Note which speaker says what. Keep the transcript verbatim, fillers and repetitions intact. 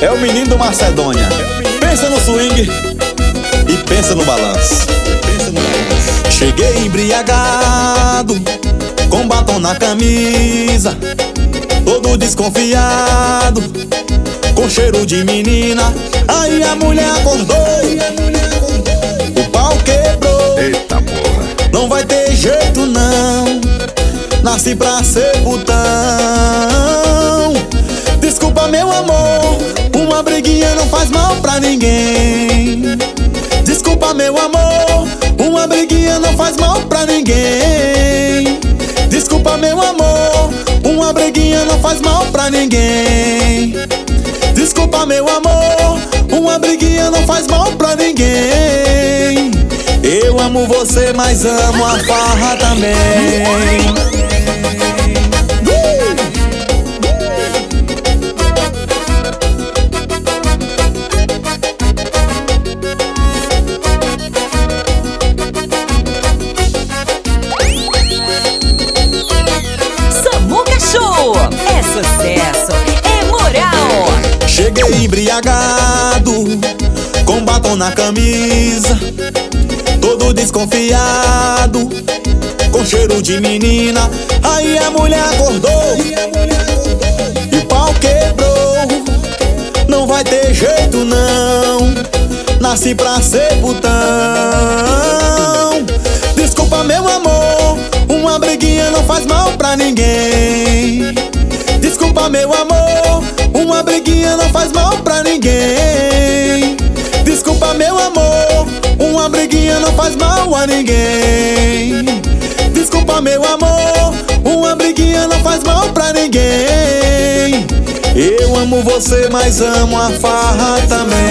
Speaker 1: É o menino do Macedônia. Pensa no swing e pensa no balanço. Cheguei embriagado, com batom na camisa, todo desconfiado, com cheiro de menina. Aí a mulher acordou, o pau quebrou.
Speaker 2: Eita porra.
Speaker 1: Não vai ter jeito não, nasci pra ser putão. Desculpa meu amor, uma briguinha não faz mal pra ninguém. Desculpa meu amor, uma briguinha não faz mal pra ninguém. Desculpa meu amor, uma briguinha não faz mal pra ninguém. Desculpa meu amor, uma briguinha não faz mal pra ninguém. Eu amo você, mas amo a farra também.
Speaker 3: Samuca Show é sucesso, é moral.
Speaker 1: Cheguei embriagado, com batom na camisa, todo desconfiado, com cheiro de menina. Aí a mulher acordou e o pau quebrou. Não vai ter jeito não, nasci pra ser putão. Desculpa meu amor, uma briguinha não faz mal pra ninguém. Desculpa meu amor, uma briguinha não faz mal pra ninguém. Desculpa meu amor, uma briguinha não faz mal a ninguém. Desculpa meu amor, uma briguinha não faz mal pra ninguém. Eu amo você, mas amo a farra também.